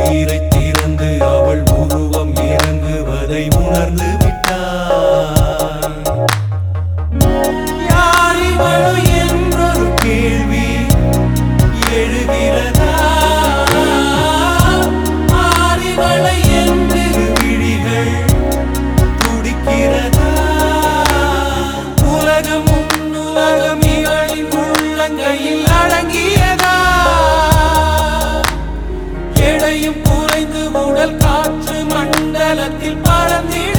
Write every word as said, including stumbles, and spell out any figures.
உயிரை திறந்து அவள் உருவம் இறங்குவதை உணர்ந்து விட்டார். யார் இவளோ என்றொரு கேள்வி எழுகிறதா? ஆரிவளை என்று விழிகள் துடிக்கிறதா? உலகம் உன்னுலகம் இவளின் உள்ளங்கையில் அடங்கியதா? எடையும் குறைந்து உடல் காற்று மண்டலத்தில் பறந்திட